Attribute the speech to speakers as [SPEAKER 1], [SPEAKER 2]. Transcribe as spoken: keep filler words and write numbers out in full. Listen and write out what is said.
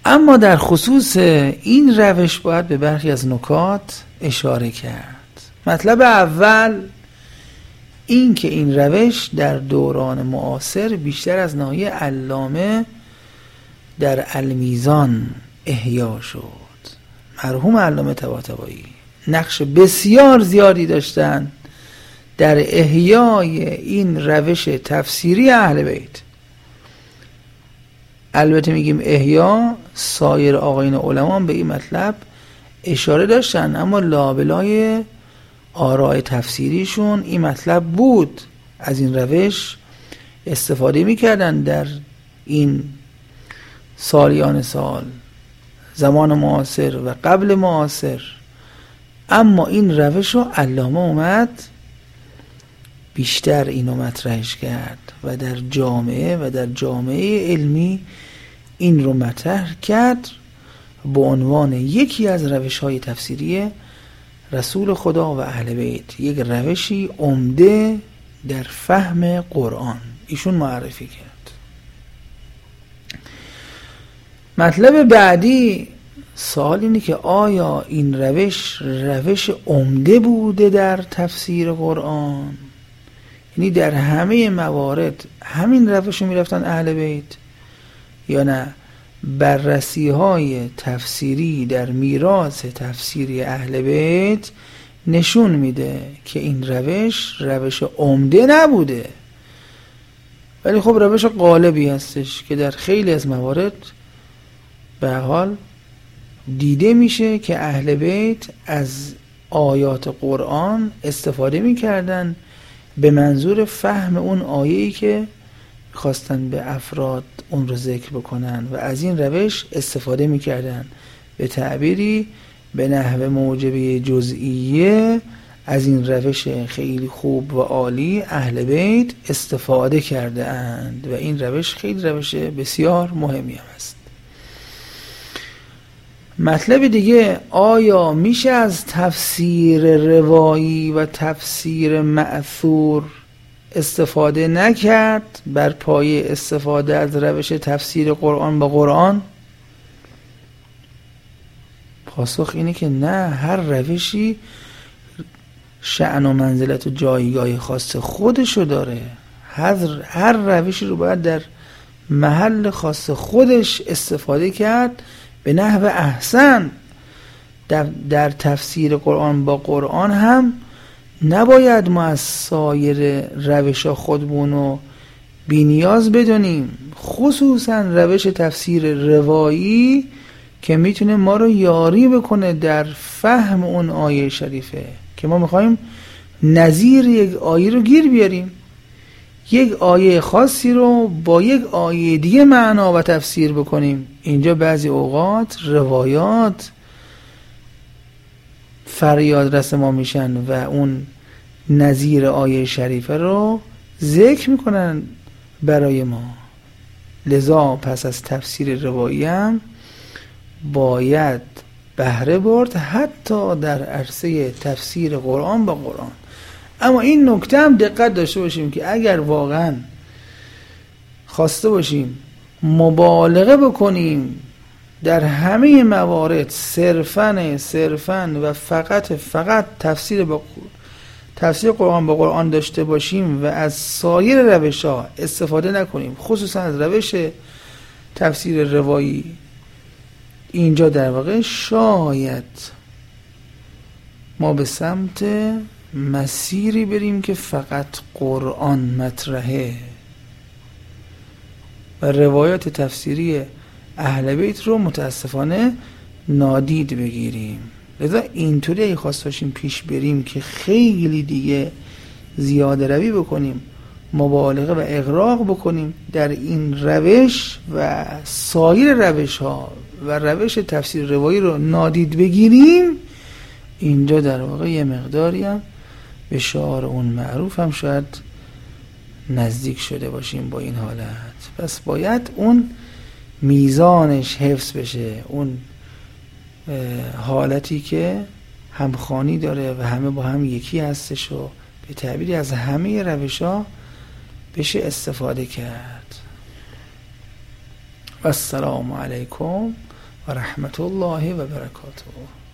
[SPEAKER 1] اما در خصوص این روش باید به برخی از نکات اشاره کرد. مطلب اول این که این روش در دوران معاصر بیشتر از ناحیه علامه در المیزان احیا شد. مرحوم علامه طباطبایی نقش بسیار زیادی داشتن در احیای این روش تفسیری اهل بیت. البته میگیم احیا، سایر آقایان علما به این مطلب اشاره داشتن، اما لابلای آراء تفسیریشون این مطلب بود. از این روش استفاده میکردن در این سالیان سال، زمان معاصر و قبل معاصر. اما این روش رو علامه اومد بیشتر اینو مطرحش کرد و در جامعه و در جامعه علمی این رو مطرح کرد به عنوان یکی از روش‌های تفسیری رسول خدا و اهل بیت، یک روشی عمده در فهم قرآن ایشون معرفی کرد. مطلب بعدی سوال اینه که آیا این روش روش عمده بوده در تفسیر قرآن؟ یعنی در همه موارد همین روش رو میرفتن اهل بیت، یا نه بررسی های تفسیری در میراث تفسیری اهل بیت نشون میده که این روش روش عمده نبوده، ولی خب روش غالبی هستش که در خیلی از موارد به حال دیده میشه که اهل بیت از آیات قرآن استفاده میکردن به منظور فهم اون آیه‌ای که خواستن به افراد اون رو ذکر بکنن و از این روش استفاده میکردن. به تعبیری به نحو موجبه جزئیه از این روش خیلی خوب و عالی اهل بیت استفاده کرده اند و این روش خیلی روش بسیار مهمی هم است. مطلب دیگه، آیا میشه از تفسیر روایی و تفسیر مأثور استفاده نکرد بر پایه استفاده از روش تفسیر قرآن با قرآن؟ پاسخ اینه که نه، هر روشی شأن و منزلت و جایگاه خاص خودشو داره. هر هر روشی رو باید در محل خاص خودش استفاده کرد به نحو احسن. در, در تفسیر قرآن با قرآن هم نباید ما از سایر روشا خودمونو بی نیاز بدونیم، خصوصا روش تفسیر روایی که میتونه ما رو یاری بکنه در فهم اون آیه شریفه که ما میخوایم نظیر یک آیه رو گیر بیاریم، یک آیه خاصی رو با یک آیه دیگه معنا و تفسیر بکنیم. اینجا بعضی اوقات روایات فریاد رس ما میشن و اون نظیر آیه شریفه رو ذکر میکنن برای ما. لذا پس از تفسیر روایی هم باید بهره برد حتی در عرصه تفسیر قرآن با قرآن. اما این نکته هم دقت داشته باشیم که اگر واقعا خواسته باشیم مبالغه بکنیم در همه موارد صرفاً صرفاً و فقط فقط تفسیر با تفسیر قرآن با قرآن داشته باشیم و از سایر روش‌ها استفاده نکنیم، خصوصا از روش تفسیر روایی، اینجا در واقع شاید ما به سمت مسیری بریم که فقط قرآن مطرحه و روایات تفسیری اهل بیت رو متاسفانه نادید بگیریم. لذا اینطوری اگه خواست باشیم پیش بریم که خیلی دیگه زیاده روی بکنیم، مبالغه و اغراق بکنیم در این روش و سایر روش ها و روش تفسیر روایی رو نادید بگیریم، اینجا در واقع یه مقداری هم به شعار اون معروف هم شاید نزدیک شده باشیم با این حالت. پس باید اون میزانش حفظ بشه، اون حالتی که همخوانی داره و همه با هم یکی هستش و به تعبیری از همه روش ها بشه استفاده کرد. و السلام علیکم و رحمت الله و برکاته.